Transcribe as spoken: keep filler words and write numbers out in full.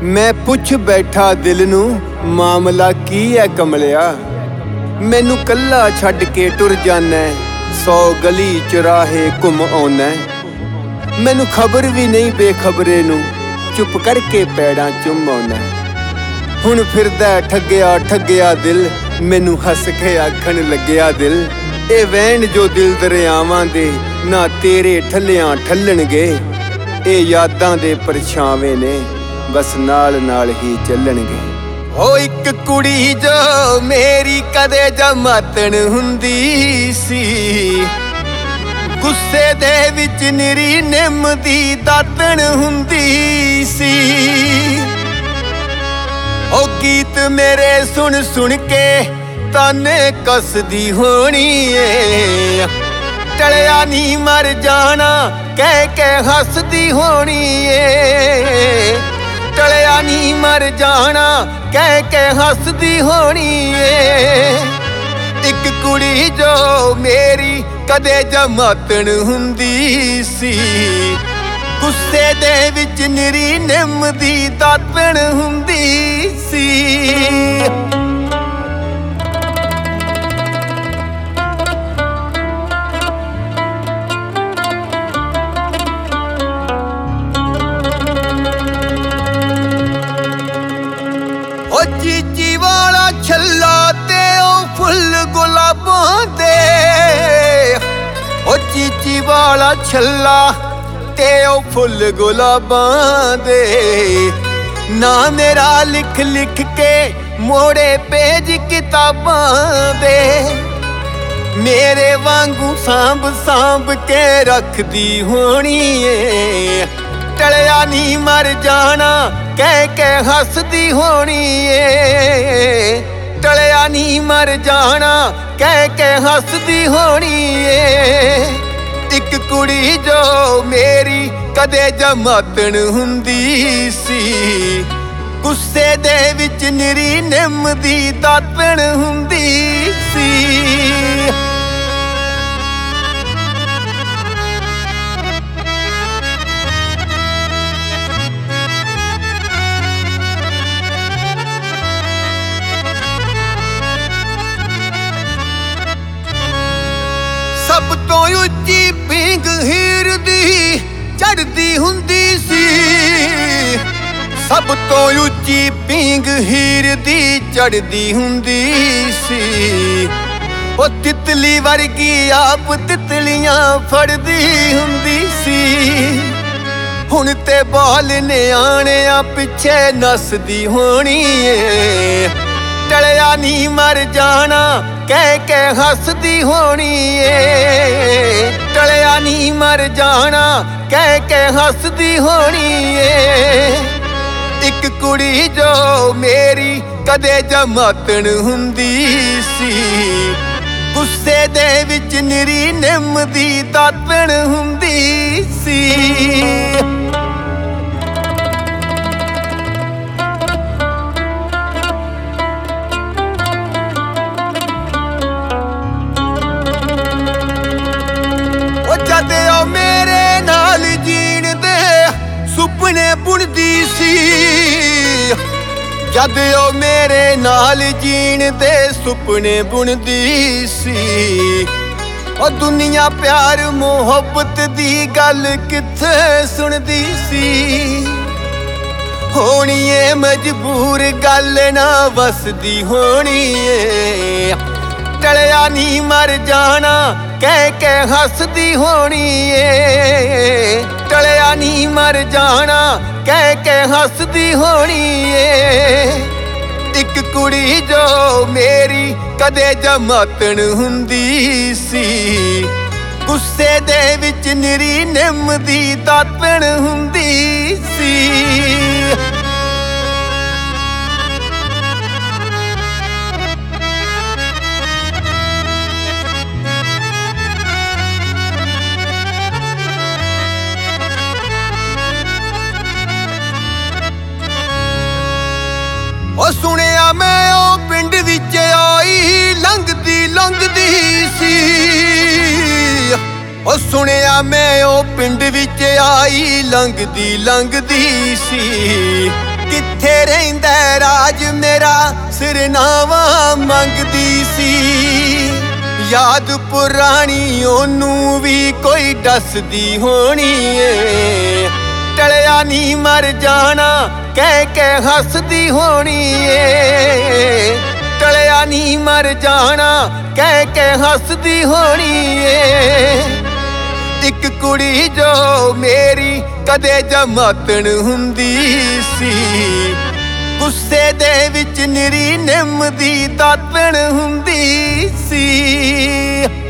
मैं पुछ बैठा दिल नू मामला की है कमलिया। मैनू कल्ला छड्ड के टुर जाना, सौ गली चुराहे घुम आउना। मैनू खबर भी नहीं बेखबरे नू, चुप करके पैड़ां चुम आउना। हुण फिरदा ठग्गिया ठग्गिया दिल, मैनू हस के आखण लग्गिया दिल। ए वैन जो दिल दरियावां दे ना तेरे ठल्लियां ठल्लणगे। ए यादां दे परछावे ने बस नाल नाल ही चलणगे। हो इक कुड़ी जो मेरी कदे जमातण हुंदी सी, गुस्से दे विच निरी निम दी दातण हुंदी सी। ओ गीत मेरे सुन सुन के ताने कसदी होनी ए, टलिया नी मर जाना कह के हसदी होनी ए। टलिया नी मर जाना कह के हसदी होनी ए। इक कुड़ी जो मेरी कदे जमातण हुंदी सी, गुस्से दे विच निरी निम दी दातण हुंदी सी। चीची वाला छल्ला ते ओ फुल गुलाबां दे। ओ चीची वाला छल्ला ते ओ फुल गुलाबां दे। ना मेरा लिख लिख के मोड़े पेज किताबां दे। मेरे वांगू सांभ सांभ के रखदी होनी ए। टलिया नी मर जाना कह के हसदी होनी ए। टलिया नी मर जाना कह के हसदी होनी ए। इक कुड़ी जो मेरी कदे जमातण हुंदी सी, गुस्से दे विच निरी निम दी दातण हुंदी सी। सब तो उच्ची पींग हीर दी चढ़दी हुंदी सी। सब तो उच्ची पींग हीर दी चढ़दी हुंदी सी। ओ तितली वर्गी आप तितलियां फड़दी हुंदी सी। हुण ते बाल न्याणियां पिछे नसदी होनी ए। टलिया नी मर जाना कह के हसदी होनी ए। टलिया नी मर जाना कह के हसदी होनी ए। इक कुड़ी जो मेरी कदे जमातण हुंदी सी, गुस्से दे विच निरी निम दी दातण हुंदी सी। जद ओ मेरे नाल जीण दे सुपने बुनदी सी। जद ओ मेरे नाल जीण दे सुपने बुनदी सी। ओ दुनिया प्यार मोहब्बत दी गल किथे सुनदी सी। होनी ए मजबूर गल ना वसदी होनी ए। टलिया नी मर जाना कह के हसदी होनी ए। टलिया नी मर जाना कह के हसदी होनी ए। इक कुड़ी जो मेरी कदे जमातण हुंदी सी, गुस्से दे विच निरी निम दी दातण हुंदी सी। ओ सुनिया मैं ओ पिंड विच आई लंघदी लंघदी सी। ओ सुनिया मैं ओ पिंड विच आई लंघदी लंघदी सी। ਕਿੱਥੇ ਰਹਿੰਦਾ ਰਾਜ ਮੇਰਾ ਸਿਰਨਾਵਾ ਮੰਗਦੀ ਸੀ। ਯਾਦ ਪੁਰਾਣੀ ਉਹਨੂੰ ਵੀ ਕੋਈ ਦੱਸਦੀ ਹੋਣੀ ਏ। ਟਲਿਆ ਨੀ ਮਰ ਜਾਣਾ ਕਹਿ ਕੇ ਹੱਸਦੀ ਹੋਣੀ ਏ। ਟਲਿਆ ਨੀ ਮਰ ਜਾਣਾ ਕਹਿ ਕੇ ਹੱਸਦੀ ਹੋਣੀ ਏ। ਇੱਕ ਕੁੜੀ ਜੋ ਮੇਰੀ ਕਦੇ ਜਮਾਤਣ ਹੁੰਦੀ ਸੀ। ਗੁੱਸੇ ਦੇ ਵਿੱਚ ਨਿਰੀ ਨਿੰਮ ਦੀ ਦਾਤਣ ਹੁੰਦੀ ਸੀ।